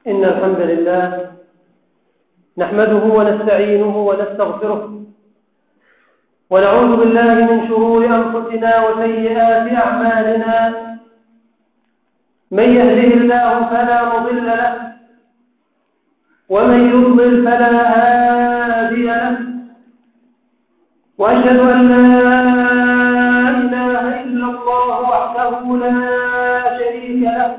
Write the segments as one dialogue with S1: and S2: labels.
S1: إن الحمد لله نحمده ونستعينه ونستغفره ونعوذ بالله من شرور أنفسنا وسيئات أعمالنا. من يهده الله فلا مضل له ومن يضلل فلا هادي له، وأشهد أن لا إله إلا الله وحده لا شريك له،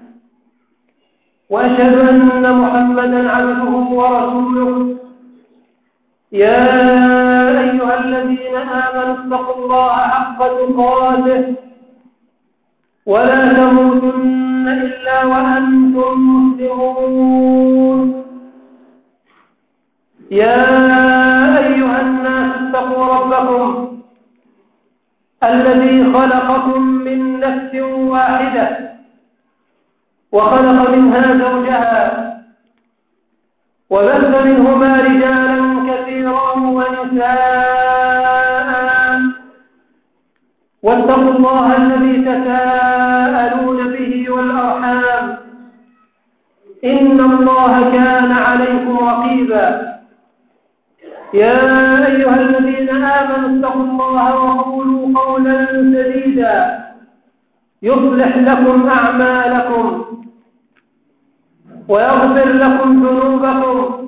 S1: وأشهد أن محمدا عبده ورسوله. يا أيها الذين آمنوا اتقوا الله حق تقاته ولا تموتن إلا وأنتم مسلمون. يا أيها الناس اتقوا ربكم الذي خلقكم من نفس واحدة وخلق منها زوجها وبث منهما رجالا كثيرا ونساء، واتقوا الله الذي تساءلون به والأرحام إن الله كان عليكم رقيبا. يا أيها الذين آمنوا اتقوا الله وقولوا قولا سديدا يصلح لكم أعمالكم ويغفر لكم ذنوبكم،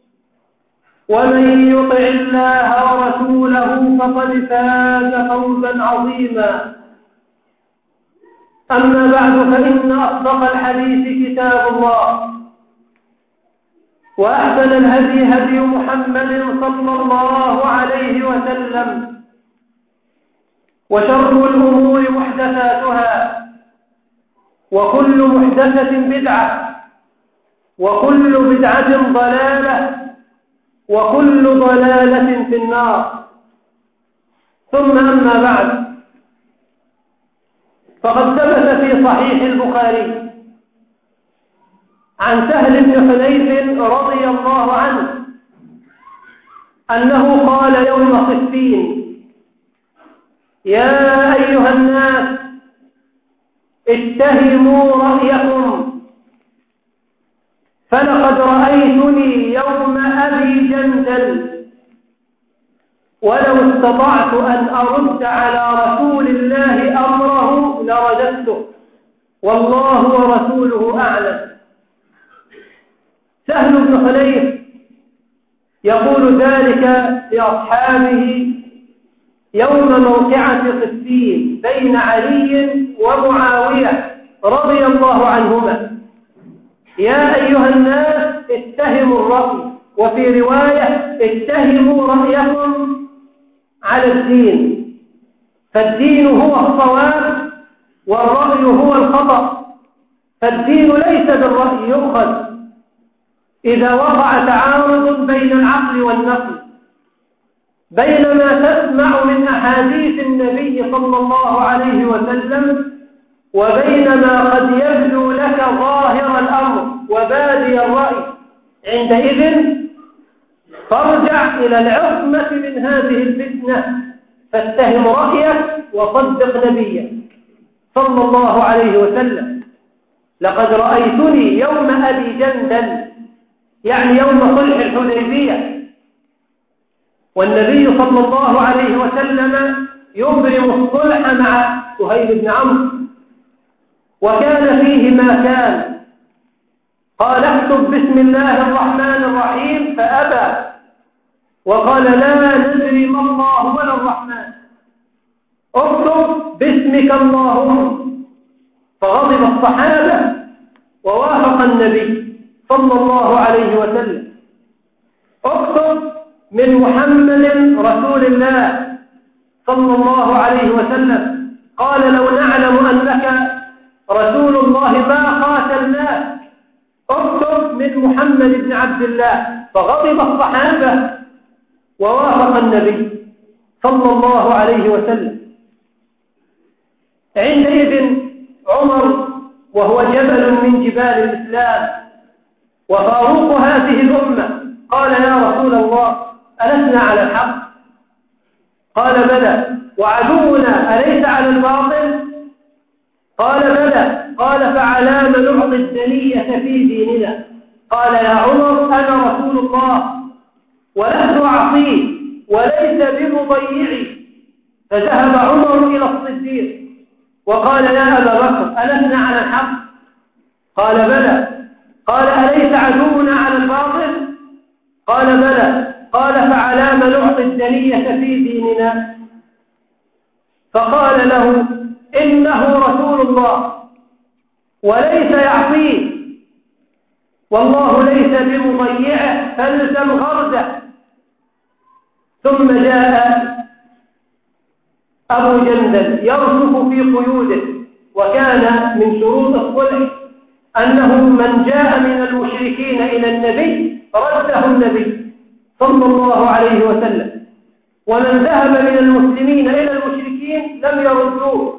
S1: ومن يطع الله ورسوله فقد فاز فوزا عظيما. أما بعد، فإن أصدق الحديث كتاب الله، وأحسن الهدي هدي محمد صلى الله عليه وسلم، وشر الأمور محدثاتها، وكل محدثة بدعة، وكل بدعة ضلالة، وكل ضلالة في النار. ثم أما بعد، فقد ثبت في صحيح البخاري عن سهل بن حنيف رضي الله عنه أنه قال يوم صفين: يا أيها الناس اتهموا رأيكم، فلقد رأيتني يوم أبي جندل، ولو استطعت أن أرد على رسول الله أمره لرددته، والله ورسوله أعلم. سهل بن حنيف يقول ذلك لأصحابه يوم موقعة صفين بين علي ومعاوية رضي الله عنهما: يا أيها الناس اتهموا الرأي، وفي رواية اتهموا رأيكم على الدين، فالدين هو الصواب والرأي هو الخطأ، فالدين ليس بالرأي يؤخذ إذا وقع تعارض بين العقل والنقل، بينما تسمع من أحاديث النبي صلى الله عليه وسلم، وبينما قد يبدو لك ظاهر الأمر وبادي الرأي. عندئذ فارجع إلى العصمة من هذه الفتنة، فاتهم رأيك وصدق نبيك صلى الله عليه وسلم. لقد رأيتني يوم أبي جندل، يعني يوم صلح الحديبية، والنبي صلى الله عليه وسلم يبرم الصلح مع سهيل بن عمرو، وكان فيه ما كان. قال: اكتب بسم الله الرحمن الرحيم، فأبى وقال: لا ندري ما الله ولا الرحمن، اكتب باسمك اللهم. فغضب الصحابة ووافق النبي صلى الله عليه وسلم: اكتب من محمد رسول الله صلى الله عليه وسلم. قال: لو نعلم أنك رسول الله ما قاتلناك، اكتب من محمد بن عبد الله. فغضب الصحابة ووافق النبي صلى الله عليه وسلم. عندئذ عمر، وهو جبل من جبال الإسلام وفاروق هذه الأمة، قال: يا رسول الله، ألسنا على الحق؟ قال: بلى. وعدونا أليس على الباطل؟ قال: بلى. قال فعلام نعطي الدنية في ديننا؟ قال يا عمر أنا رسول الله ولست أعصيه وليس بمضيعي. فذهب عمر إلى الصديق وقال يا أبا بكر ألسنا على الحق؟ قال بلى. قال أليس عدونا على الباطل؟ قال بلى. قال فعلام نعطي الدنية في ديننا؟ فقال له إنه رسول الله وليس يعصيه والله ليس بمضيعه فالزم غرده. ثم جاء أبو جندل يرصف في قيوده، وكان من شروط الصلح أنه من جاء من المشركين إلى النبي رده النبي صلى الله عليه وسلم، ومن ذهب من المسلمين إلى المشركين لم يردوه.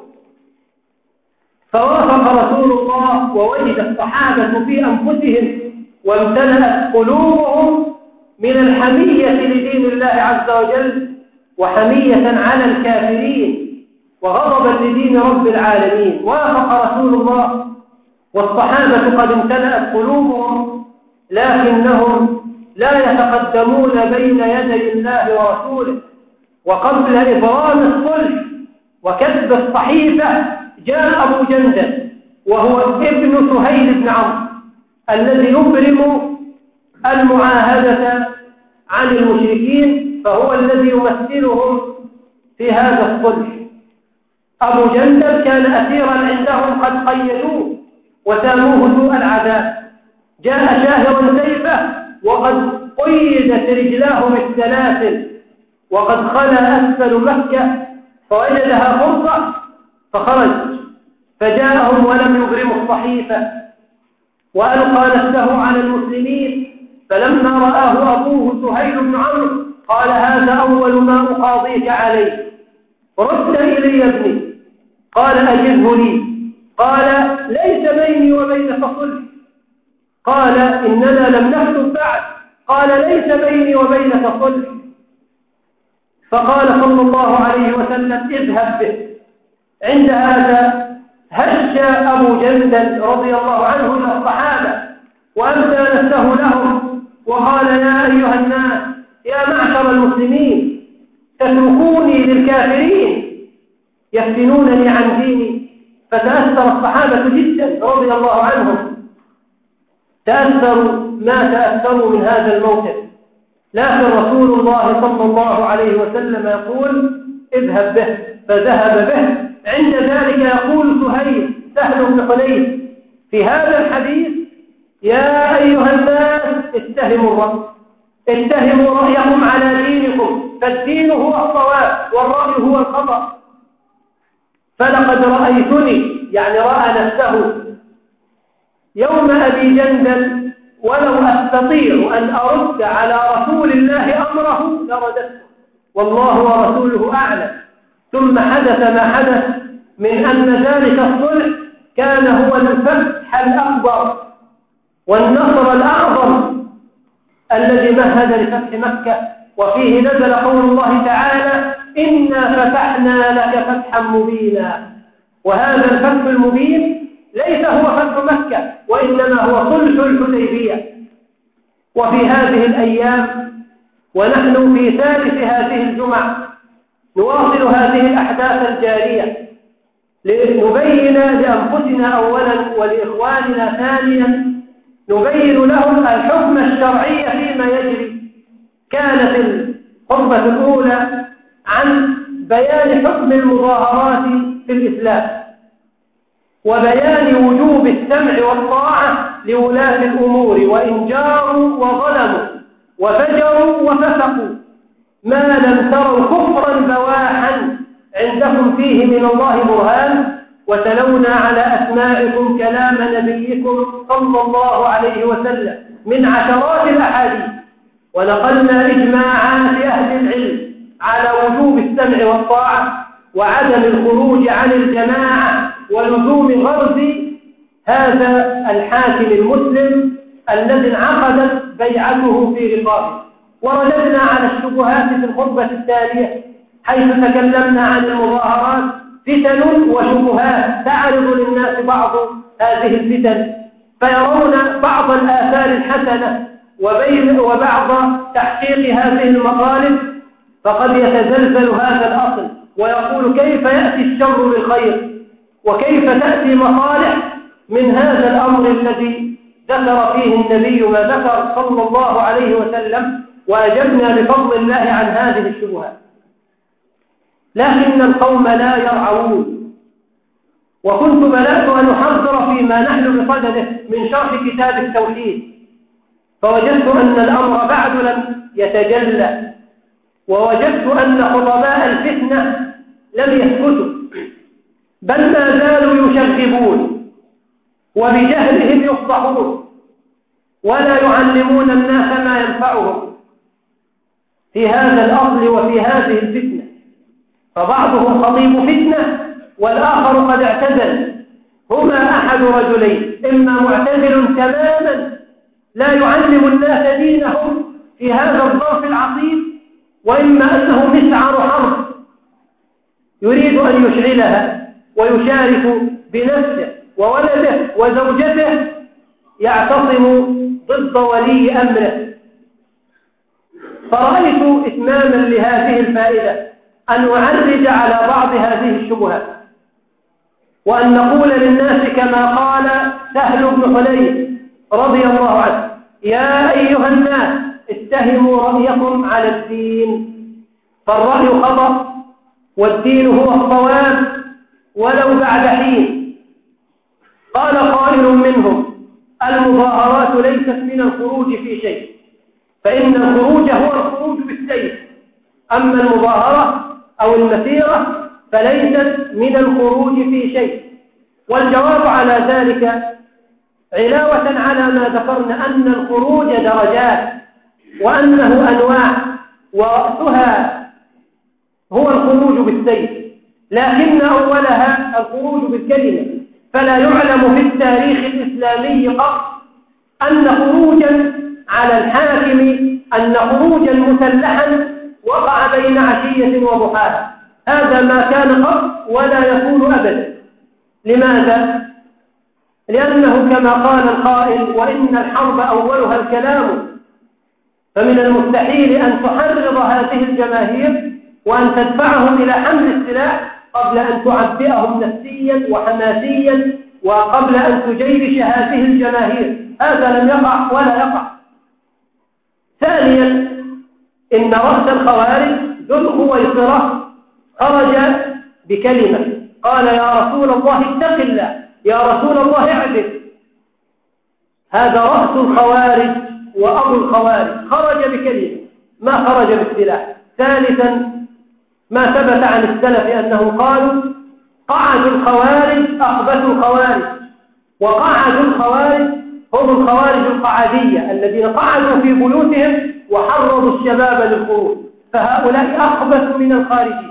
S1: فوافق رسول الله ووجد الصحابة في أنفسهم وامتلأت قلوبهم من الحمية لدين الله عز وجل وحمية على الكافرين وغضبا لدين رب العالمين. وافق رسول الله والصحابة قد امتلأت قلوبهم، لكنهم لا يتقدمون بين يدي الله ورسوله. وقبل إبرام الصلح وكتب الصحيفة جاء أبو جندل وهو ابن سهيل بن عمرو الذي يبرم المعاهدة عن المشركين، فهو الذي يمثلهم في هذا الصلح. أبو جندل كان أسيرا عندهم قد قيدوه وساموه سوء العذاب، جاء شاهرا سيفه وقد قيدت رجلاه بالسلاسل وقد خلا أسفل مكة، فوجدها فرصة فخرج فجاءهم ولم يبرموا الصحيفة وألقى نفسه على المسلمين. فلما رآه أبوه سهيل بن عمرو قال هذا أول ما أقاضيك عليه، رد إلي ابني. قال أجبه لي. قال ليس بيني وبينك صلح. قال إننا لم نكتب بعد. قال ليس بيني وبينك صلح. فقال صلى الله عليه وسلم اذهب به. عند هذا هش أبو جندل رضي الله عنه إلى الصحابة وأمسى نفسه لهم وقال يا أيها الناس يا معشر المسلمين تتركوني للكافرين يفتنونني عن ديني. فتأثر الصحابة جدا رضي الله عنهم، تأثروا ما تأثروا من هذا الموقف. لكن رسول الله صلى الله عليه وسلم يقول اذهب به، فذهب به. عند ذلك يقول سهل بن حنيف في هذا الحديث يا أيها الناس اتهموا الرأي، اتهموا رأيكم على دينكم، فالدين هو الصواب والرأي هو الخطأ. فلقد رأيتني، يعني رأى نفسه يوم أبي جندل ولو أستطيع أن أرد على رسول الله أمره لرددته والله ورسوله أعلم. ثم حدث ما حدث من أن ذلك الصلح كان هو الفتح الأكبر والنصر الأعظم الذي مهد لفتح مكة، وفيه نزل قول الله تعالى إنا فتحنا لك فتحا مبينا. وهذا الفتح المبين ليس هو فتح مكة وإنما هو صلح الحديبية. وفي هذه الأيام ونحن في ثالث هذه الجمعة نواصل هذه الأحداث الجارية لنبين لأنفسنا أولا ولإخواننا ثانيا، نبين لهم الحكم الشرعي فيما يجري. كانت الخطبة الأولى عن بيان حكم المظاهرات في الإسلام وبيان وجوب السمع والطاعة لولاة الأمور وإن جاروا وظلموا وفجروا وفسقوا ما لم تروا كفرا بواحا عندكم فيه من الله برهان. وتلونا على أسماعكم كلام نبيكم صلى الله عليه وسلم من عشرات الأحاديث، ونقلنا إجماعات أهل العلم على وجوب السمع والطاعة وعدم الخروج عن الجماعة ولزوم غرز هذا الحاكم المسلم الذي انعقدت بيعته في رقابه. ورددنا على الشبهات في الخطبة التالية حيث تكلمنا عن المظاهرات فتن وشبهات تعرض للناس بعض هذه الفتن فيرون بعض الآثار الحسنة وبعض تحقيق هذه المطالب، فقد يتزلزل هذا الأصل ويقول كيف يأتي الشر بالخير، وكيف تأتي مصالح من هذا الأمر الذي ذكر فيه النبي ما ذكر صلى الله عليه وسلم، وأجبنا بفضل الله عن هذه الشبهات. لكن القوم لا يرعون، وكنت بدأت أن أحضر فيما نحن بصدده من شرح كتاب التوحيد، فوجدت أن الأمر بعد لم يتجلى، ووجدت أن خطباء الفتنة لم يسكتوا، بل ما زالوا يشغبون وبجهلهم يفضحون ولا يعلمون الناس ما ينفعهم في هذا الأصل وفي هذه الفتنة. فبعضهم خطيب فتنة والآخر قد اعتزل، هما أحد رجلين: إما معتزل تماما لا يعلم الناس دينهم في هذا الظرف العصيب، وإما أنه مسعر حرب يريد أن يشعلها ويشارك بنفسه وولده وزوجته يعتصم ضد ولي أمره. فرأيت إتماما لهذه الفائدة أن أعرج على بعض هذه الشبهات، وأن نقول للناس كما قال سهل بن حنيف رضي الله عنه: يا أيها الناس اتهموا رأيكم على الدين، فالرأي خطأ والدين هو الصواب ولو بعد حين. قال قائل منهم: المظاهرات ليست من الخروج في شيء، فإن الخروج هو الخروج بالسيف، أما المظاهرة أو المسيرة فليست من الخروج في شيء. والجواب على ذلك علاوة على ما ذكرنا أن الخروج درجات وأنه أنواع، ورأسها هو الخروج بالسيف، لكن أولها الخروج بالكلمة. فلا يعلم في التاريخ الإسلامي قط أن خروجا على الحاكم، أن خروجا مسلحا وقع بين عشية وضحاها، هذا ما كان قط ولا يكون أبدا. لماذا؟ لأنه كما قال القائل: وإن الحرب أولها الكلام، فمن المستحيل أن تحرض هذه الجماهير وأن تدفعهم إلى حمل السلاح قبل أن تعبئهم نفسيا وحماسيا، وقبل أن تجيش هذه الجماهير. هذا لم يقع ولا يقع. ثانيا، إن رأس الخوارج ذو الخويصرة خرج بكلمة قال: يا رسول الله اتق الله، يا رسول الله اعدل. هذا رأس الخوارج وأبو الخوارج، خرج بكلمة ما خرج بالسلاح. ثالثا، ما ثبت عن السلف أنهم قالوا: قعد الخوارج أخبث الخوارج. وقعد الخوارج هم الخوارج القعدية الذين قعدوا في بيوتهم وحرضوا الشباب للخروج، فهؤلاء أخبث من الخارجين.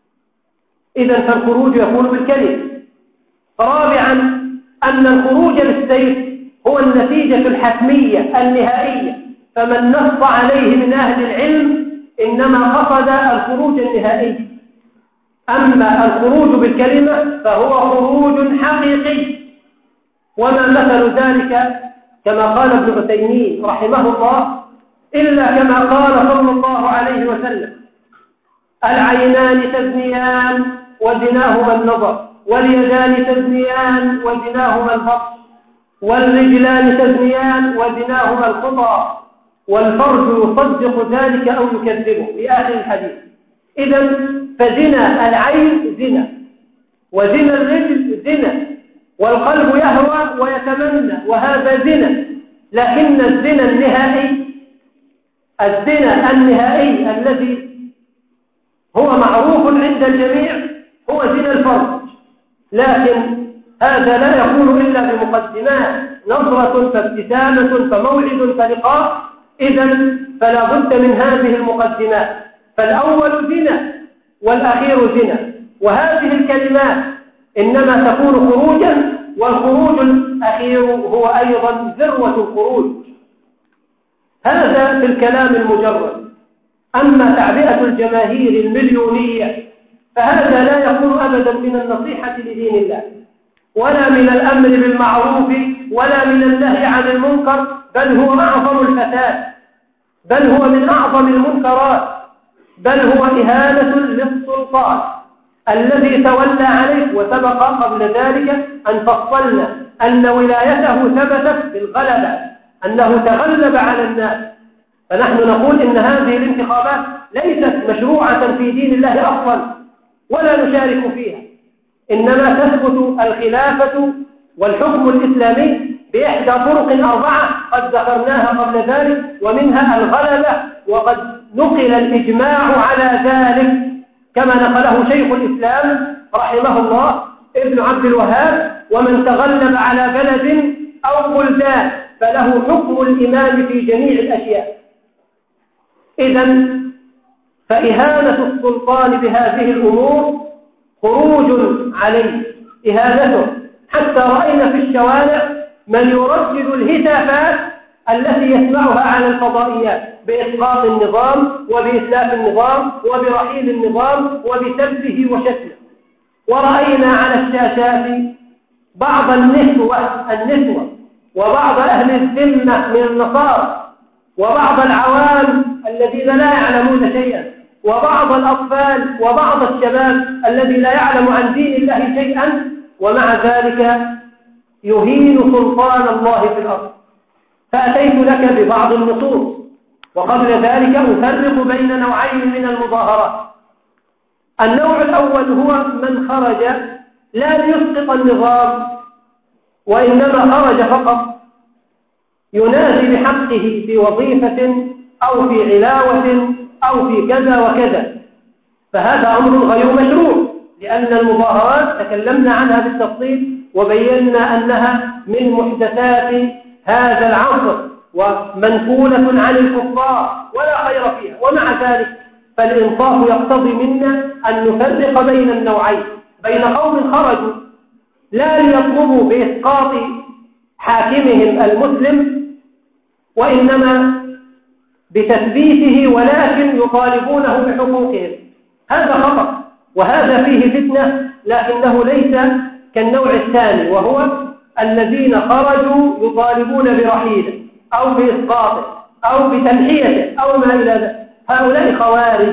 S1: إذن فالخروج يكون بالكلمة. رابعا، أن الخروج بالسيف هو النتيجة الحتمية النهائية، فمن نص عليه من أهل العلم إنما قصد الخروج النهائي. أما الخروج بالكلمة فهو خروج حقيقي، وما مثل ذلك كما قال ابن عثيمين رحمه الله: إلا كما قال صلى الله عليه وسلم: العينان تزنيان وزناهما النظر، واليدان تزنيان وزناهما البطش، والرجلان تزنيان وزناهما الخطى، والفرج يصدق ذلك أو يكذبه، في آخر الحديث. إذن فزنا العين زنا، وزنا الرجل زنا، والقلب يهوى ويتمنى، وهذا زنا. لكن الزنا النهائي، الزنا النهائي الذي هو معروف عند الجميع هو زنا الفرج. لكن هذا لا يكون إلا بمقدمات: نظرة فابتسامة فموعد فلقاء. إذن فلا بد من هذه المقدمات، فالأول زنا والأخير زنا. وهذه الكلمات إنما تكون خروجا، والخروج الأخير هو أيضا ذروة الخروج. هذا في الكلام المجرد. أما تعبئة الجماهير المليونية فهذا لا يكون أبدا من النصيحة لدين الله، ولا من الأمر بالمعروف ولا من النهي عن المنكر، بل هو أعظم الفساد، بل هو من أعظم المنكرات، بل هو إهانة للسلطان الذي تولى عليه. وسبق قبل ذلك أن فصلنا أن ولايته ثبتت بالغلبة، أنه تغلب على الناس. فنحن نقول إن هذه الانتخابات ليست مشروعة في دين الله أصلا ولا نشارك فيها، إنما تثبت الخلافة والحكم الإسلامي بإحدى طرق 4 قد ذكرناها قبل ذلك، ومنها الغلبة، وقد نقل الإجماع على ذلك كما نقله شيخ الإسلام رحمه الله ابن عبد الوهاب: ومن تغلب على بلد أو بلدان فله حكم الإمام في جميع الأشياء. إذن فإهانة السلطان بهذه الأمور خروج عليه، إهانته، حتى رأينا في الشوارع من يردد الهتافات التي يسمعها على الفضائيات بإسقاط النظام وبإسلاف النظام وبرحيل النظام وبسبه وشتمه. ورأينا على الشاشات بعض النسوة وبعض أهل الذمة من النصارى وبعض العوام الذين لا يعلمون شيئا وبعض الأطفال وبعض الشباب الذي لا يعلم عن دين الله شيئا، ومع ذلك يهين سلطان الله في الأرض. فأتيت لك ببعض النصوص، وقبل ذلك أفرق بين نوعين من المظاهرات. النوع الأول هو من خرج لا ليسقط النظام، وإنما خرج فقط ينادي بحقه في وظيفة أو في علاوة أو في كذا وكذا، فهذا أمر غير مشروع، لأن المظاهرات تكلمنا عنها بالتفصيل وبينا أنها من محدثات هذا العصر ومنقولة عن الكفار ولا خير فيها. ومع ذلك فالإنصاف يقتضي منا أن نفرق بين النوعين، بين قوم خرجوا لا ليطلبوا بإسقاط حاكمهم المسلم وإنما بتثبيته، ولكن يطالبونه بحقوقهم، هذا خطأ وهذا فيه فتنة، لكنه ليس كالنوع الثاني وهو الذين خرجوا يطالبون برحيله أو بإسقاطه أو بتنحيته أو ما إلى ذلك. هؤلاء خوارج،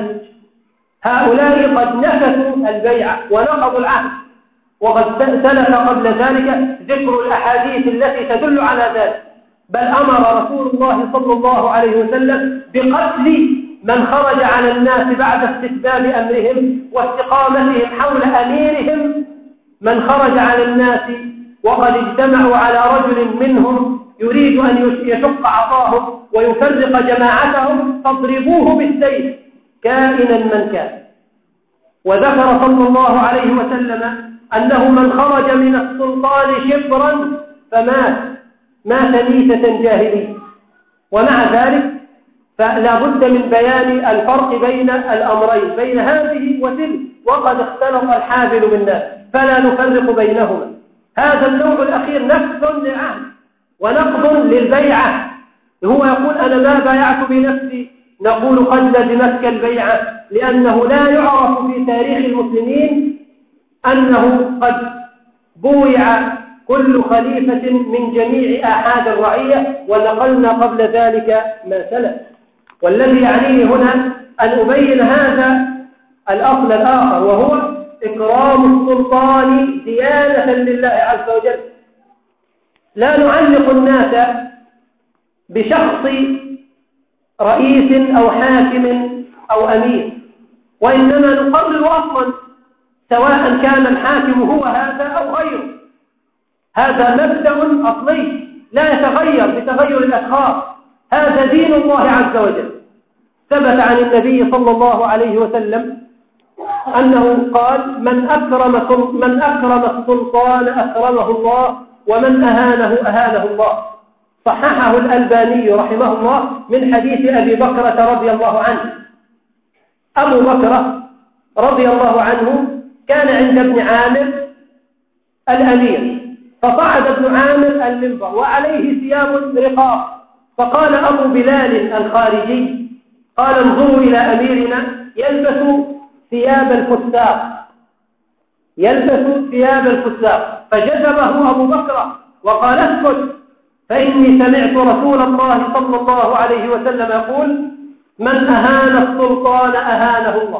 S1: هؤلاء قد نكثوا البيعة ونقضوا العهد، وقد سلف قبل ذلك ذكر الأحاديث التي تدل على ذلك، بل أمر رسول الله صلى الله عليه وسلم بقتل من خرج على الناس بعد استتباب أمرهم واستقامتهم حول أميرهم، من خرج على الناس وقد اجتمعوا على رجل منهم يريد أن يشق عصاهم ويفرق جماعتهم فاضربوه بالسيف كائنا من كان. وذكر صلى الله عليه وسلم أنه من خرج من السلطان شبرا مات ميتة جاهلية. ومع ذلك فلا بد من بيان الفرق بين الأمرين، بين هذه وتلك، وقد اختلط الحابل بالناس فلا نفرق بينهما. هذا النوع الأخير نفس للعهد ونقض للبيعة، هو يقول أنا ما بايعت بنفسي، نقول قد لزمتك البيعة، لأنه لا يعرف في تاريخ المسلمين أنه قد بويع كل خليفة من جميع آحاد الرعية، ونقلنا قبل ذلك ما سلف. والذي يعنيني هنا أن أبين هذا الأصل الآخر، وهو إكرام السلطان ديانة لله عز وجل. لا نعلق الناس بشخص رئيس أو حاكم أو أمير، وإنما نقرر أصلا سواء كان الحاكم هو هذا أو غيره. هذا مبدأ أصلي لا يتغير بتغير الأشخاص، هذا دين الله عز وجل. ثبت عن النبي صلى الله عليه وسلم أنه قال من أكرم السلطان أكرمه الله، ومن أهانه أهانه الله. صححه الألباني رحمه الله من حديث أبي بكرة رضي الله عنه. أبو بكرة رضي الله عنه كان عند ابن عامر الأمير، فصعد ابن عامر المنبر وعليه ثياب رقاق، فقال أبو بلال الخارجي قال انظروا إلى أميرنا يلبس ثياب الفساق، يلبس ثياب الفساق، فجذبه أبو بكر وقال اسكت، فإني سمعت رسول الله صلى الله عليه وسلم يقول من أهان السلطان أهانه الله.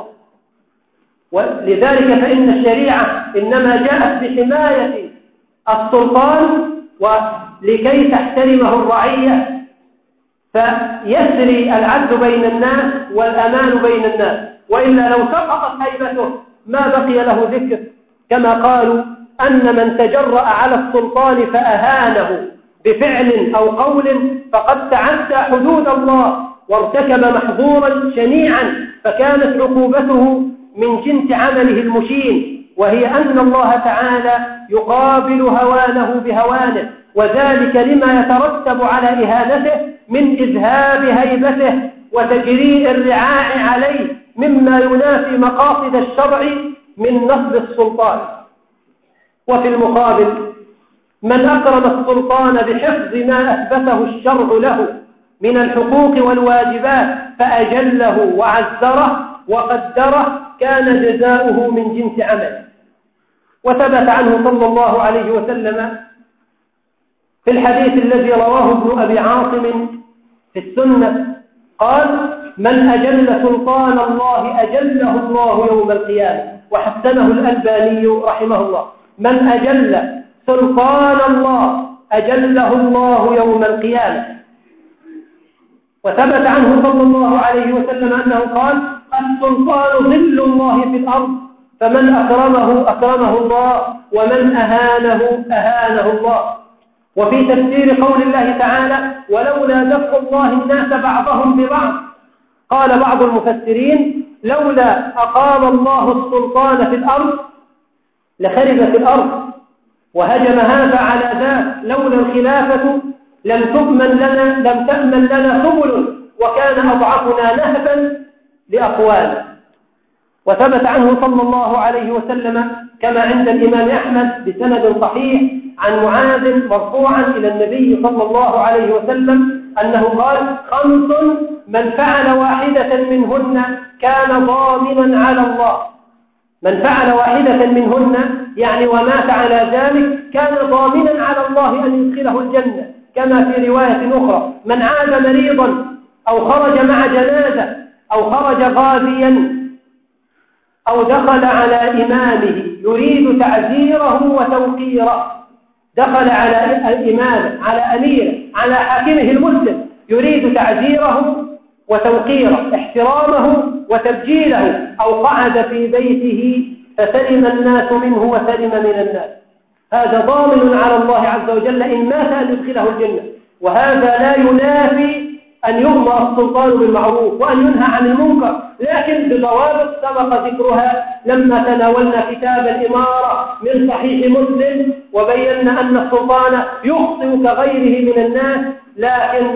S1: ولذلك فإن الشريعة إنما جاءت بحماية السلطان ولكي تحترمه الرعية، فيسري العدل بين الناس والأمان بين الناس، وإلا لو سقطت هيبته ما بقي له ذكر، كما قالوا أن من تجرأ على السلطان فأهانه بفعل أو قول فقد تعدى حدود الله وارتكب محظورا شنيعا، فكانت عقوبته من جنس عمله المشين، وهي أن الله تعالى يقابل هوانه بهوانه، وذلك لما يترتب على إهانته من إذهاب هيبته وتجريء الرعاع عليه، مما ينافي مقاصد الشرع من نصب السلطان. وفي المقابل من أكرم السلطان بحفظ ما أثبته الشرع له من الحقوق والواجبات فأجله وعزره وقدره كان جزاؤه من جنس عمله. وثبت عنه صلى الله عليه وسلم في الحديث الذي رواه ابن أبي عاصم في السنة قال من أجل سلطان الله أجله الله يوم القيامة، وحسنه الألباني رحمه الله، من أجل سلطان الله أجله الله يوم القيامة. وثبت عنه صلى الله عليه وسلم أنه قال السلطان ظل الله في الأرض، فمن أكرمه أكرمه الله ومن أهانه أهانه الله. وفي تفسير قول الله تعالى ولولا دفع الله الناس بعضهم ببعض، قال بعض المفسرين لولا أقام الله السلطان في الأرض لخربت الأرض وهجم هذا على ذاك، لولا الخلافة لم تأمن لنا سبل وكان أضعفنا نهبا لأقوال. وثبت عنه صلى الله عليه وسلم كما عند الإمام أحمد بسند صحيح عن معاذ مرفوعا إلى النبي صلى الله عليه وسلم أنه قال 5 من فعل واحدة منهن كان ضامنا على الله. من فعل واحدة منهن يعني ومات على ذلك كان ضامنا على الله أن يدخله الجنة، كما في رواية أخرى من عاد مريضا أو خرج مع جنازة أو خرج غازيا أو دخل على إمامه يريد تعزيره وتوقيره، دخل على الإمام على أميره على حاكمه المسلم يريد تعزيره وتوقيره احترامه وتبجيله، أو قعد في بيته فسلم الناس منه وسلم من الناس، هذا ضامن على الله عز وجل إن مات أن يدخله الجنة. وهذا لا ينافي أن يؤمر السلطان بالمعروف وأن ينهى عن المنكر، لكن بضوابط سبق ذكرها لما تناولنا كتاب الإمارة من صحيح مسلم وبينا أن السلطان يخطئ كغيره من الناس، لكن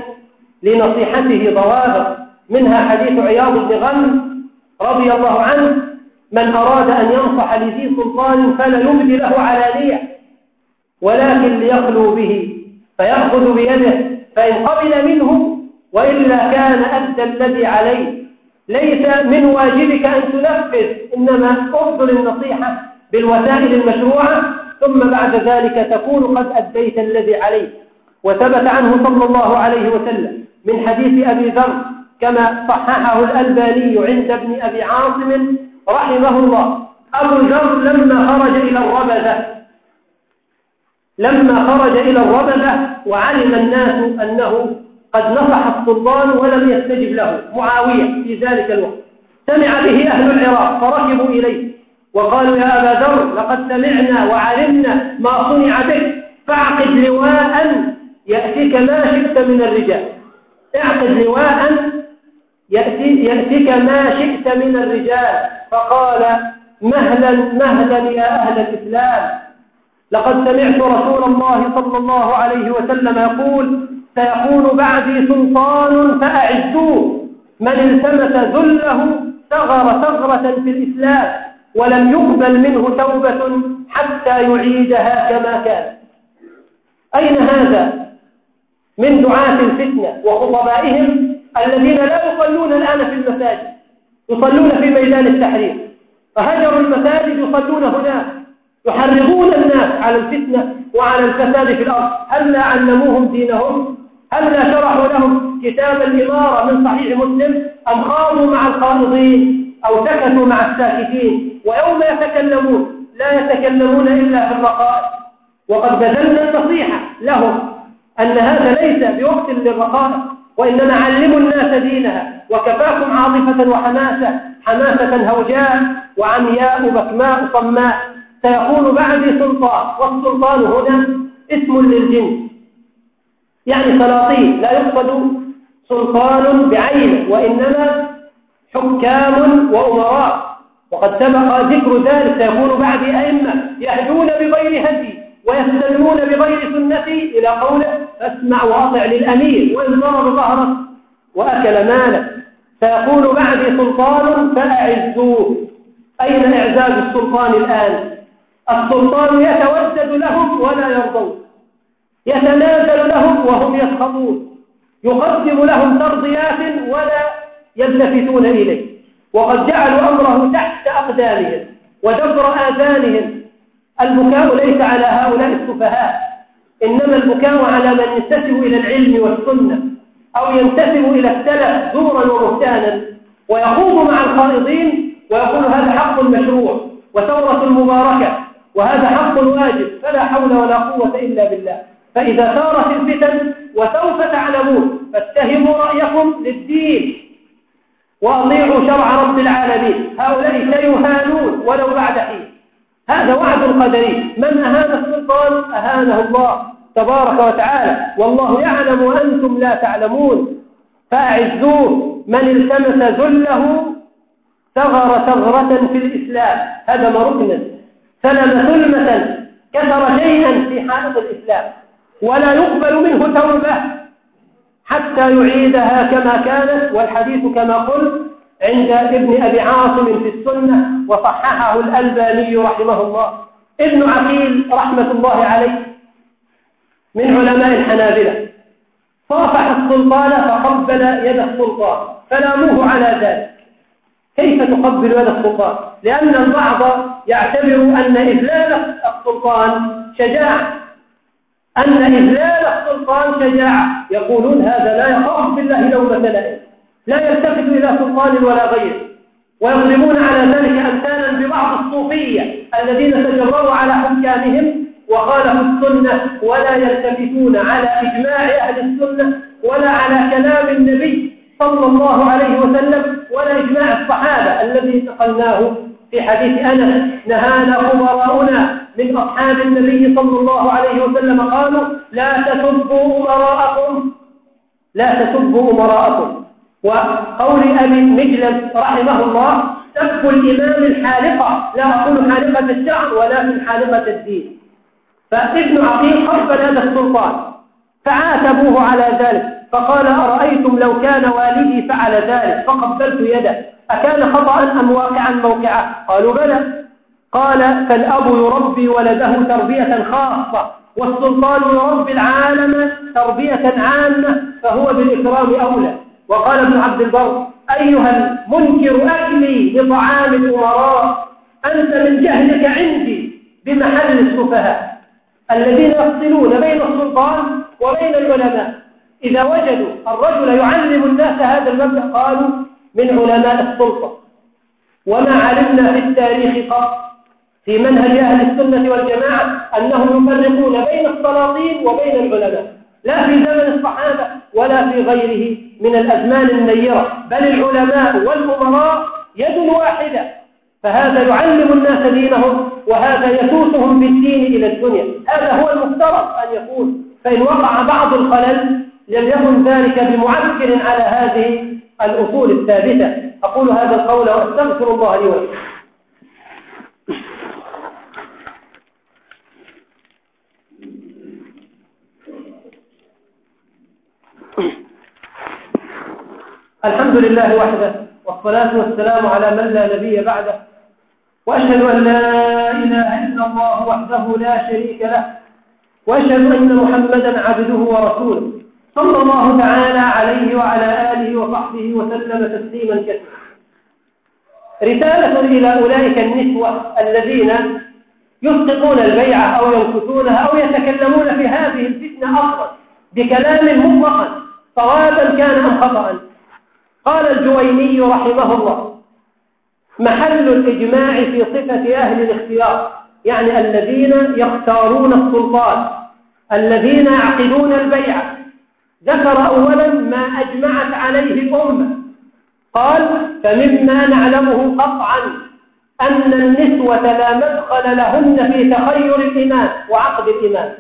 S1: لنصيحته ضوابط، منها حديث عياض بن غنم رضي الله عنه من أراد أن ينصح لذي سلطان فلا يبدي له علانية ولكن ليخلو به فيأخذ بيده فإن قبل منه وإلا كان أدى الذي عليه. ليس من واجبك أن تنفذ، إنما أبذل النصيحة بالوسائل المشروعة ثم بعد ذلك تكون قد أديت الذي عليه. وثبت عنه صلى الله عليه وسلم من حديث أبي ذر كما صححه الألباني عند ابن أبي عاصم رحمه الله، أبو ذر لما خرج إلى الربذة وعلم الناس أنه قد نصح السلطان ولم يستجب له معاوية في ذلك الوقت، سمع به أهل العراق فركبوا إليه وقالوا يا أبا ذر لقد سمعنا وعلمنا ما صنع بك، فاعقد لواء يأتيك ما شئت من الرجال، اعقد لواء يأتيك ما شئت من الرجال. فقال مهلا مهلا يا أهل الإسلام، لقد سمعت رسول الله صلى الله عليه وسلم يقول سيكون بعدي سلطان فأعزوه، من التمس ذله ثغر ثغرة في الإسلام ولم يقبل منه توبة حتى يعيدها كما كان. أين هذا من دعاة الفتنة وخطبائهم الذين لا يصلون الآن في المساجد، يصلون في ميدان التحرير، فهجروا المساجد يصلون هناك يحرضون الناس على الفتنة وعلى الفساد في الأرض. هل لا علموهم دينهم؟ هل لا شرحوا لهم كتاب الإمارة من صحيح مسلم؟ أم خاضوا مع الخائضين أو سكتوا مع الساكتين؟ ويوم يتكلمون لا يتكلمون إلا في الرقائق. وقد بذلنا النصيحة لهم أن هذا ليس بوقت للرقائق، وإنما علموا الناس دينها، وكفاكم عاطفة وحماسة، حماسة هوجاء وعمياء بكماء صماء. سيكون بعدي سلطان، والسلطان هنا اسم للجنس، يعني سلاطين، لا يقصد سلطان بعينه وإنما حكام وأمراء. وقد سبق ذكر ذلك. سيكون بعدي أئمة يهدون بغير هدي ويستلمون بغير سنتي، إلى قوله فاسمع وأطع للأمير وإن ضرب ظهرك وأكل مالك. سيكون بعدي سلطان فأعزوه. أين إعزاز السلطان الآن؟ السلطان يتودد لهم ولا يرضون، يتنازل لهم وهم يسخطون، يقدم لهم ترضيات ولا يلتفتون إليه، وقد جعلوا أمره تحت أقدامهم ودبر آذانهم. البكاء ليس على هؤلاء السفهاء، إنما البكاء على من ينتسب إلى العلم والسنة أو ينتسب إلى السلف زورا وبهتانا ويخوض مع الخائضين ويقول هذا حق مشروع وثورة مباركة وهذا حق واجب، فلا حول ولا قوة إلا بالله. فإذا ثارت الفتن وسوف تعلمون فاتهموا رأيكم للدين وأطيعوا شرع رب العالمين. هؤلاء سيهانون ولو بعد حين. هذا وعد قدري. من أهان السلطان أهانه الله تبارك وتعالى، والله يعلم وأنتم لا تعلمون. فأعزوه. من التمس ذله ثغر ثغرة في الإسلام، هدم ركنا، سلم سلمة، كسر شيئا في حائط الإسلام، ولا يقبل منه توبة حتى يعيدها كما كانت. والحديث كما قلت عند ابن أبي عاصم في السنة وصححه الألباني رحمه الله. ابن عقيل رحمة الله عليه من علماء الحنابلة صافح السلطان فقبل يد السلطان فلاموه على ذلك. كيف تقبل يد السلطان؟ لأن البعض يعتبر أن إذلال السلطان شجاعة، أن إذلال السلطان شجاعة. يقولون هذا لا يخاف بالله لومة لائم، لا يلتفت إلى سلطان ولا غيره، ويضربون على ذلك أمثالا ببعض الصوفية الذين تجرؤوا على حكامهم وخالفوا السنة ولا يلتفتون على إجماع أهل السنة ولا على كلام النبي صلى الله عليه وسلم ولا إجماع الصحابة الذي نقلناه في حديث أنس. نهانا أمراؤنا من أصحاب النبي صلى الله عليه وسلم قالوا لا تسبوا أمراءكم، لا تسبوا أمراءكم. وقول أبي مجلس رحمه الله سب الإمام الحالقة، لا أقول حالقة الشعر ولكن حالقة الدين. فابن عقيل قبل هذا السلطان فعاتبوه على ذلك فقال أرأيتم لو كان والدي فعل ذلك فقبلت يده أكان خطأ أم واقعا موقعا؟ قالوا بلى. قال فالأب يربي ولده تربية خاصة والسلطان يربي العالم تربية عامة فهو بالإكرام أولى. وقال ابن عبد البر أيها المنكر أكلي لطعام الأمراء أنت من جهلك عندي بمحل السفهاء الذين يفصلون بين السلطان وبين العلماء. إذا وجدوا الرجل يعلم الناس هذا المبدأ قالوا من علماء السلطة. وما علمنا في التاريخ قط في منهج أهل السنة والجماعة أنهم يفرقون بين السلاطين وبين العلماء، لا في زمن الصحابة ولا في غيره من الأزمان النيرة، بل العلماء والأمراء يد واحدة. فهذا يعلم الناس دينهم وهذا يسوسهم بالدين إلى الدنيا. هذا هو المفترض أن يكون. فإن وقع بعض الخلل لم يكن ذلك بمعكر على هذه الأصول الثابتة. أقول هذا القول وأستغفر الله لي ولكم. الحمد لله وحده والصلاة والسلام على من لا نبي بعده، وأشهد أن لا إله إلا الله وحده لا شريك له، وأشهد أن محمدا عبده ورسوله صلى الله تعالى عليه وعلى آله وصحبه وسلم تسليما كثيرا. رسالة إلى أولئك النسوة الذين يسقطون البيعة أو ينكثونها أو يتكلمون في هذه الفتنة أصلا بكلام مطلقا صوابا كان أم خطأ. قال الجويني رحمه الله: محل الإجماع في صفة أهل الاختيار، يعني الذين يختارون السلطان، الذين يعقدون البيعة. ذكر أولا ما أجمعت عليه الأمة، قال: فمما نعلمه قطعا أن النسوة لا مدخل لهن في تخير الإمام وعقد الإمام،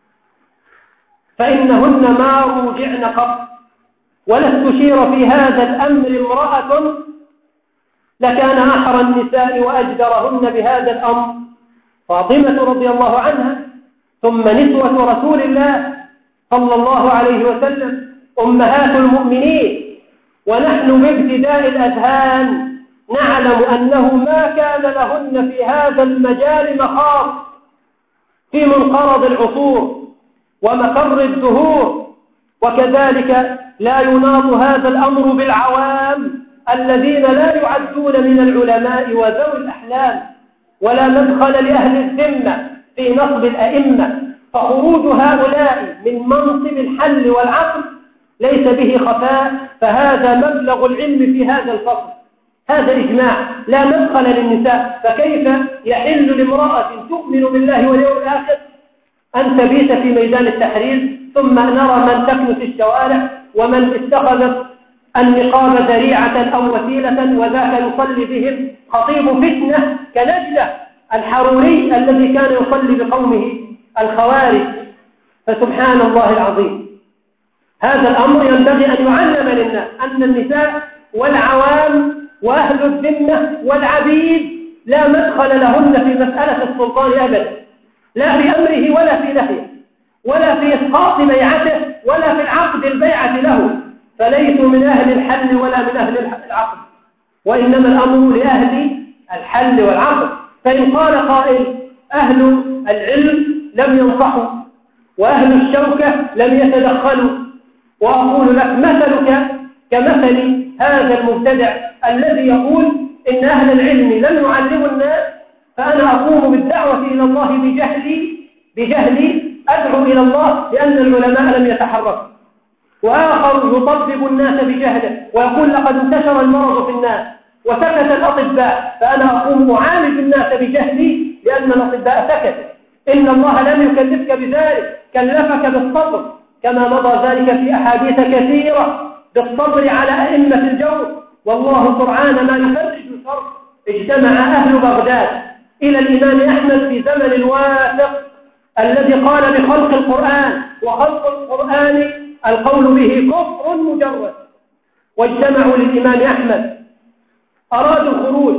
S1: فإنهن ما روجعن قط، ولا استشير في هذا الأمر امرأة لكان أحرى النساء وأجدرهن بهذا الأمر فاطمة رضي الله عنها، ثم نسوة رسول الله صلى الله عليه وسلم أمهات المؤمنين. ونحن بابتداء الأذهان نعلم أنه ما كان لهن في هذا المجال مخاض في منقرض العصور ومقر الدهور. وكذلك لا يناط هذا الأمر بالعوام الذين لا يعدون من العلماء وذوي الأحلام، ولا مدخل لأهل الذمة في نصب الأئمة. فخروج هؤلاء من منصب الحل والعقل ليس به خفاء، فهذا مبلغ العلم في هذا الفصل. هذا إجماع، لا مدخل للنساء. فكيف يحل لامرأة تؤمن بالله واليوم الآخر أن تبيت في ميدان التحرير، ثم نرى من تكنس الشوارع ومن اتخذت النقاب ذريعة أو وسيلة، وذاك يصلي بهم خطيب فتنة كنجلة الحروري الذي كان يصلي بقومه الخوارج. فسبحان الله العظيم، هذا الأمر ينبغي أن يعلم للناس أن النساء والعوام وأهل الذمة والعبيد لا مدخل لهن في مسألة السلطان أبدا، لا في أمره ولا في نهيه ولا في إسقاط بيعته ولا في العقد البيعة له. فليسوا من أهل الحل ولا من أهل العقد، وإنما الأمر لأهل الحل والعقد. فإن قال قائل: أهل العلم لم ينصحوا وأهل الشوكة لم يتدخلوا، وأقول لك مثلك كمثل هذا المبتدع الذي يقول إن أهل العلم لم يعلموا الناس، فأنا أقوم بالدعوة إلى الله بجهلي أدعو إلى الله لأن العلماء لم يتحركوا. وآخر يطبب الناس بجهله ويقول: لقد انتشر المرض في الناس وسكت الأطباء، فأنا أقوم أعالج الناس بجهلي لأن الأطباء سكتوا. إن الله لم يكلفك بذلك، كلفك بالصبر، كما مضى ذلك في أحاديث كثيرة، بالصبر على أئمة الجور. والله سرعان ما يفرج الشر. اجتمع أهل بغداد إلى الإمام أحمد في زمن الواثق الذي قال بخلق القرآن، وخلق القرآن القول به كفر مجرد. واجتمعوا للإمام أحمد، أرادوا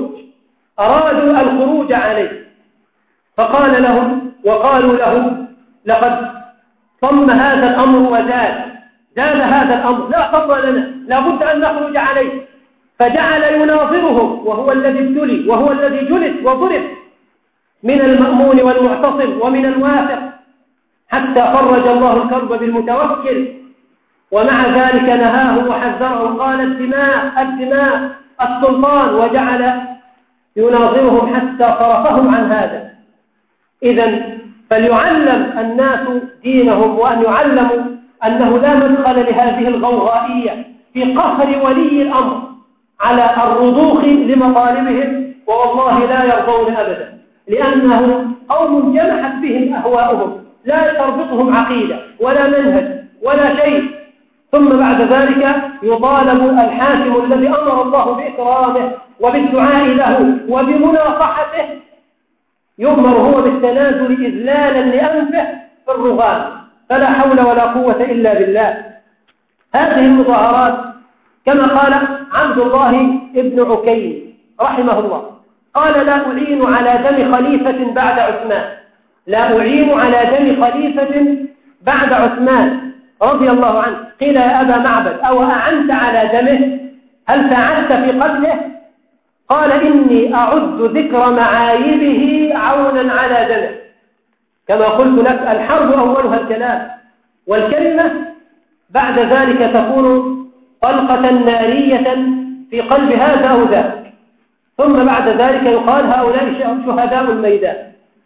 S1: الخروج عليه، فقال لهم وقالوا له: لقد صم هذا الأمر زاد هذا الأمر، لا صبر لنا، لا بد أن نخرج عليه. فجعل يناظرهم وهو الذي ابتلي وهو الذي جلد وضرب من المأمون والمعتصم ومن الواثق، حتى فرج الله الكرب بالمتوكل. ومع ذلك نهاه وحذره، قال: الدماء السلطان، وجعل يناظرهم حتى صرفهم عن هذا. إذن فليعلم الناس دينهم، وأن يعلموا أنه لا مدخل لهذه الغوغائية في قهر ولي الأمر على الرضوخ لمطالبهم، والله لا يرضون أبدا، لأنهم قوم جمحت بهم أهواؤهم، لا تربطهم عقيدة ولا منهج ولا شيء. ثم بعد ذلك يطالب الحاكم الذي أمر الله بإكرامه وبالدعاء له وبمناصحته، يؤمر هو بالتنازل إذلالا لأنفه في الرغام. فلا حول ولا قوة إلا بالله. هذه المظاهرات كما قال عبد الله ابن عكيم رحمه الله، قال: لا أعين على دم خليفة بعد عثمان، لا أعين على دم خليفة بعد عثمان رضي الله عنه. قيل: يا أبا معبد، أو أعنت على دمه؟ هل ساعدت في قتله؟ قال: إني أعد ذكر معايبه عونا على دمه. كما قلت لك، الحرب أولها الكلام، والكلمة بعد ذلك تكون طلقة نارية في قلب هذا أو ذاك، ثم بعد ذلك يقال: هؤلاء شهداء الميدان.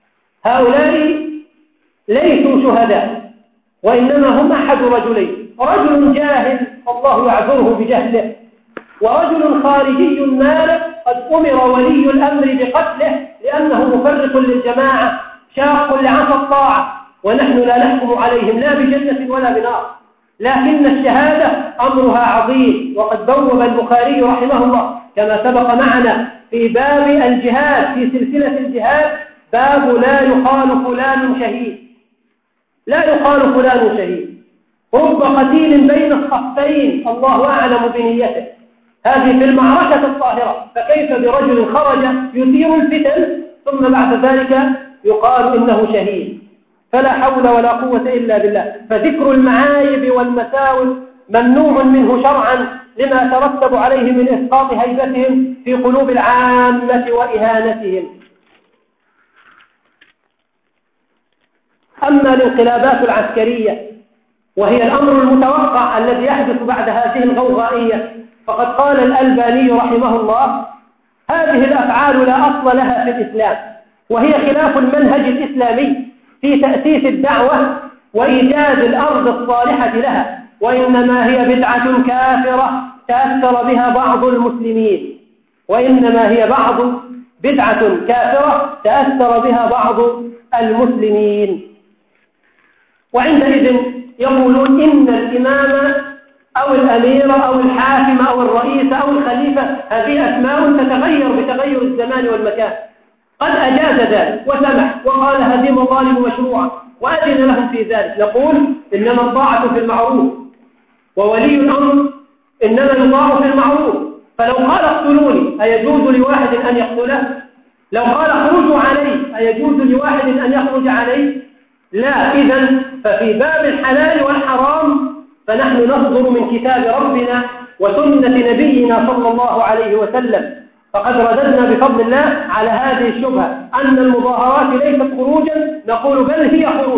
S1: هؤلاء ليسوا شهداء، وإنما هم أحد رجلين: رجل جاهل الله يعذره بجهله، ورجل خارجي مالك قد أمر ولي الأمر بقتله لأنه مفرق للجماعة شاق لعصى الطاعة، ونحن لا نحكم عليهم لا بجنة ولا بنار، لكن الشهادة أمرها عظيم. وقد بوب البخاري رحمه الله كما سبق معنا في باب الجهاد في سلسلة الجهاد باب لا يقال فلان شهيد، لا يقال فلان شهيد، رب قتيل بين الصفين الله أعلم بنيته، هذه في المعركة الطاهرة، فكيف برجل خرج يثير الفتن ثم بعد ذلك يقال إنه شهيد؟ فلا حول ولا قوة إلا بالله. فذكر المعايب والمساوئ ممنوع منه شرعا لما ترتب عليه من إسقاط هيبتهم في قلوب العامة وإهانتهم. أما الانقلابات العسكرية وهي الأمر المتوقع الذي يحدث بعد هذه الغوغائية، فقد قال الألباني رحمه الله: هذه الأفعال لا أصل لها في الإسلام، وهي خلاف المنهج الإسلامي في تأسيس الدعوة وإيجاد الأرض الصالحة لها، وإنما هي بدعة كافرة تأثر بها بعض المسلمين، وإنما هي بدعة كافرة تأثر بها بعض المسلمين. وعندئذ يقولون إن الإمام أو الأمير أو الحاكم أو الرئيس أو الخليفة هذه أسماء تتغير بتغير الزمان والمكان، قد أجاز ذلك وسمح وقال هذه مظالم مشروعة وأذن لهم في ذلك. نقول إنما الطاعة في المعروف، وولي الأمر إنما يطاع في المعروف، فلو قال اقتلوني أيجوز لواحد أن يقتله؟ لو قال اخرجوا عليه أيجوز لواحد أن يخرج عليه؟ لا. إذن ففي باب الحلال والحرام فنحن نصدر من كتاب ربنا وسنة نبينا صلى الله عليه وسلم. فقد رددنا بفضل الله على هذه الشبهة أن المظاهرات ليست خروجا، نقول بل هي خروج.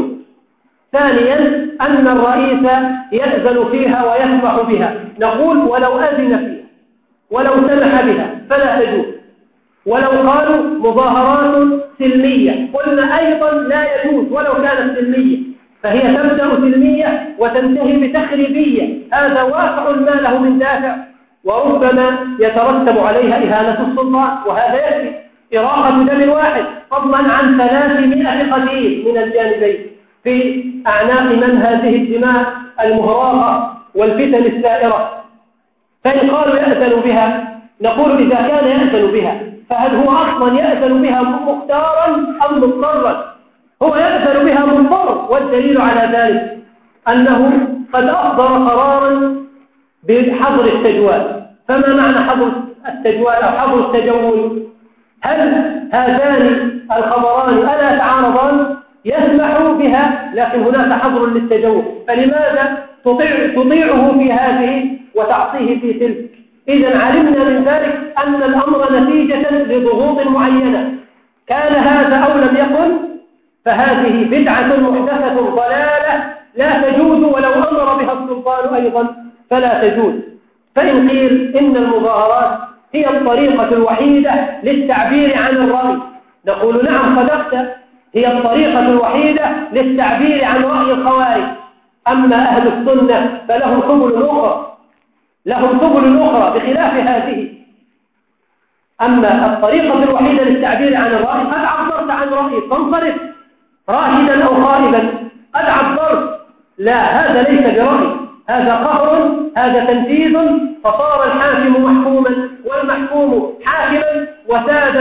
S1: ثانيا أن الرئيس يأذن فيها ويسمح بها، نقول ولو أذن فيها ولو سمح بها فلا تجوز. ولو قالوا مظاهرات سلمية قلنا أيضا لا يجوز ولو كانت سلمية، فهي تبدأ سلمية وتنتهي بتخريبية، هذا واقع ما له من دافع، وربما يترتب عليها إهانة السلطان، وهذا يكفي إراقة دم واحد فضلا عن 300 قتيل من الجانبين في أعناق من هذه الدماء المهراقة والفتن السائرة. فإن قالوا يأذن بها نقول إذا كان يأذن بها فهل هو أصلا يأذن بها مختارا أم مضطرا؟ هو يأذن بها مضطر، والدليل على ذلك أنه قد أصدر قرارا بحظر التجوال. فما معنى حظر التجوال أو حظر التجول؟ هل هذان الخبران ألا تعارضان؟ يسمح بها لكن هناك حظر للتجول، فلماذا تطيعه في هذه وتعصيه في تلك؟ إذا علمنا من ذلك أن الأمر نتيجة لضغوط معينة، كان هذا أو لم يكن، فهذه بدعة محدثة ضلالة لا تجوز ولو أمر بها السلطان أيضا فلا تجوز. فإن قيل إن المظاهرات هي الطريقة الوحيدة للتعبير عن الرأي، نقول نعم صدقت، هي الطريقة الوحيدة للتعبير عن رأي الخوارج. أما أهل السنة فلهم سبل أخرى، لهم سبل أخرى بخلاف هذه. أما الطريقة الوحيدة للتعبير عن الرأي قد عبرت عن رأيك فانصرف راشدا أو خائبا، قد عبرت، لا هذا ليس برأي، هذا قهر، هذا تنفيذ، فصار الحاكم محكوما والمحكوم حاكما، وساد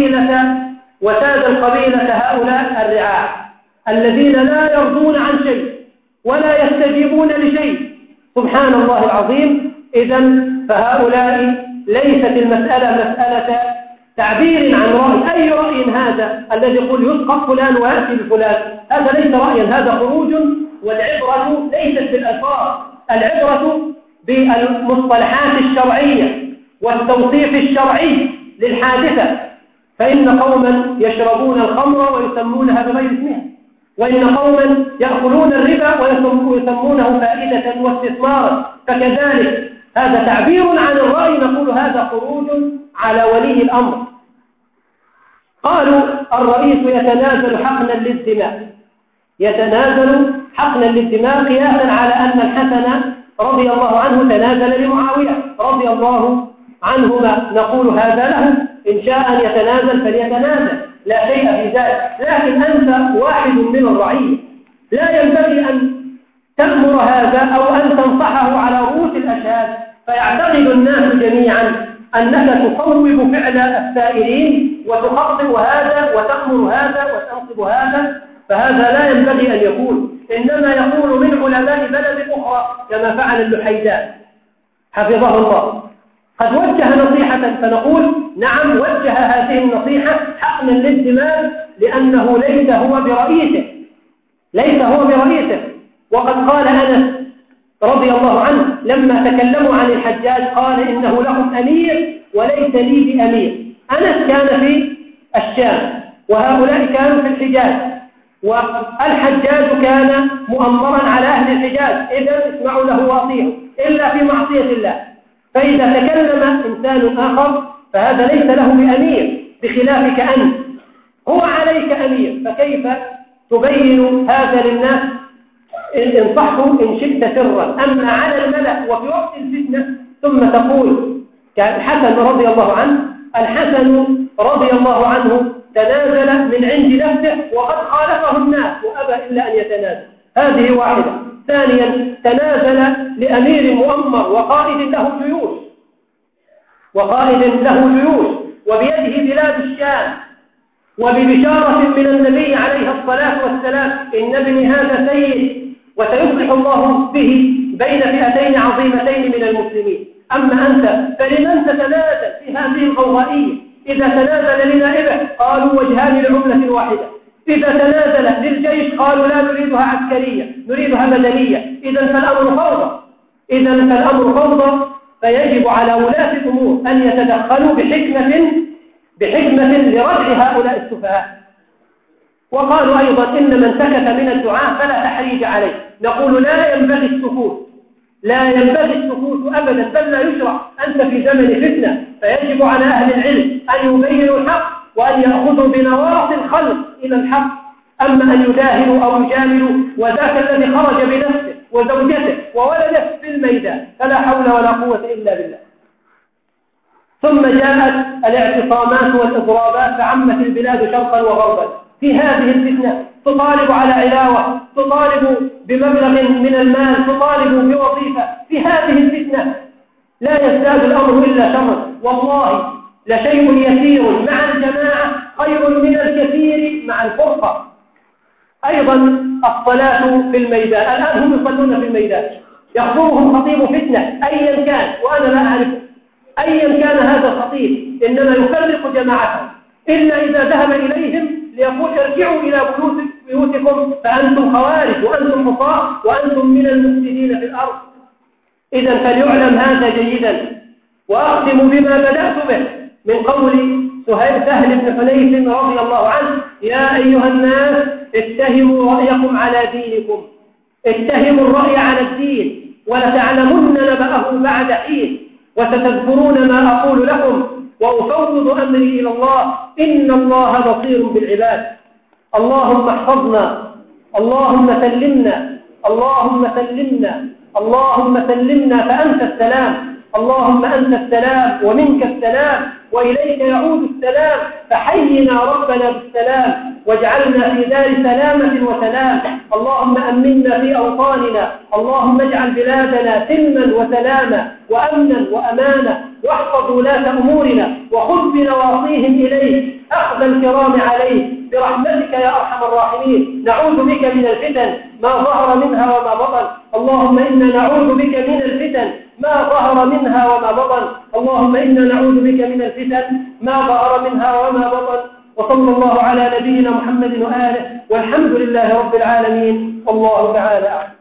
S1: القبيلة هؤلاء الرعاع الذين لا يرضون عن شيء ولا يستجيبون لشيء، سبحان الله العظيم. إذن فهؤلاء ليست المسألة مسألة تعبير عن رأي. أي رأي هذا الذي يقول يسقط فلان ويأتي بفلان؟ هذا ليس رأيا، هذا خروج. والعبرة ليست بالألفاظ، العبرة بالمصطلحات الشرعية والتوصيف الشرعي للحادثة. فإن قوما يشربون الخمر ويسمونها بغير اسمها، وإن قوما يأكلون الربا ويسمونه فائدة واستثمارا، فكذلك هذا تعبير عن الرأي، نقول هذا خروج على ولي الأمر. قالوا الرئيس يتنازل حقنا للدماء، يتنازل حقنا للدماء قياسا على أن الحسن رضي الله عنه تنازل لمعاوية رضي الله عنهما. نقول هذا له، إن شاء أن يتنازل فليتنازل، لا شيء في ذلك، لكن أنت واحد من الرعية، لا ينبغي أن تأمر هذا أو أن تنصحه على رؤوس الأشهاد فيعتقد الناس جميعا أنك تصوب فعل السائرين وتخطئ هذا وتأمر هذا وتنصب هذا، فهذا لا ينبغي أن يكون. إنما يقول من علماء بلد أخرى كما فعل اللحيدان حفظه الله قد وجه نصيحة، فنقول نعم وجه هذه النصيحة حقنا للدماء لأنه ليس هو برئيسه. وقد قال أنس رضي الله عنه لما تكلموا عن الحجاج قال إنه لهم أمير وليس لي بأمير. أنس كان في الشام وهؤلاء كانوا في الحجاز، والحجاج كان مؤمرا على أهل الحجاز، إذا اسمعوا له واطيعوا إلا في معصية الله. فإذا تكلم إنسان آخر فهذا ليس له بأمير، بخلافك أنت هو عليك أمير، فكيف تبين هذا للناس؟ إن صحوا إن شئت سرا، أما على الملأ وفي وقت الفتنة ثم تقول كالحسن رضي الله عنه. الحسن رضي الله عنه تنازل من عند نفسه وقد خالفه الناس وأبى إلا أن يتنازل، هذه واحدة. ثانيا تنازل لأمير مؤمر وقائد له جيوش وبيده بلاد الشام، وببشارة من النبي عليه الصلاة والسلام إن ابني هذا سيد وسيصلح الله به بين فئتين عظيمتين من المسلمين. أما أنت فلمن تتنازل في هذه الغوغائية؟ إذا تنازل لنائبه قالوا وجهان لعملة واحدة، إذا تنازل للجيش قالوا لا نريدها عسكرية نريدها مدنية. إذا فالأمر فوضى، فيجب على ولاة الأمور أن يتدخلوا بحكمة لردع هؤلاء السفهاء. وقالوا أيضا إن من سكت من الدعاء فلا تحريج عليه. نقول لا ينبغي السكوت أبدا، بل لا يشرع. أنت في زمن فتنة، فيجب على أهل العلم أن يبينوا الحق وأن يأخذوا بنواصي الخلق إلى الحق. أما أن يداهنوا أو يجاملوا وذاك الذي خرج بنفسه وزوجته وولده في الميدان فلا حول ولا قوة إلا بالله. ثم جاءت الاعتصامات والإضرابات فعمت البلاد شرقا وغربا. في هذه الفتنة تطالب على علاوة، تطالب بمبلغ من المال، تطالب بوظيفة. في هذه الفتنة لا يزداد الأمر إلا شرا. والله لشيء يسير مع الجماعة خير من الكثير مع الفرقة. أيضا الصلاة في الميدان، الآن هم يصلون في الميدان، يخطبهم خطيب فتنة أيا كان، وأنا لا أعرف أيا كان هذا الخطيب، إنما يفرق جماعتهم إلا إذا ذهب إليهم ليقول ارجعوا إلى بيوتكم فأنتم خوارج وأنتم مطاع وأنتم من المفسدين في الأرض. إذا فليعلم هذا جيدا. وأختم بما بدأت به من قول سهل بن حنيف رضي الله عنه: يا أيها الناس اتهموا رأيكم على دينكم، اتهموا الرأي على الدين، ولتعلمن نبأه بعد حين، وستذكرون ما أقول لكم، وأفوض أمري إلى الله، إن الله بصير بالعباد. اللهم احفظنا، اللهم سلمنا، اللهم سلمنا، اللهم سلمنا، فأنت السلام، اللهم أنت السلام ومنك السلام وإليك يعود السلام، فحينا ربنا بالسلام واجعلنا في دار سلامة وسلام. اللهم أمنا في أوطاننا، اللهم اجعل بلادنا سلما وسلاما وأمنا وأمانا، واحفظ ولاة أمورنا وخذ بنواصيهم إليك أخذ الكرام عليه برحمتك يا أرحم الراحمين. نعوذ بك من الفتن ما ظهر منها وما بطن، اللهم إنا نعوذ بك من الفتن ما ظهر منها وما بطن، اللهم إنا نعوذ بك من الفتن ما ظهر منها وما بطن. وصلى الله على نبينا محمد وآله، والحمد لله رب العالمين، والله تعالى أعلم.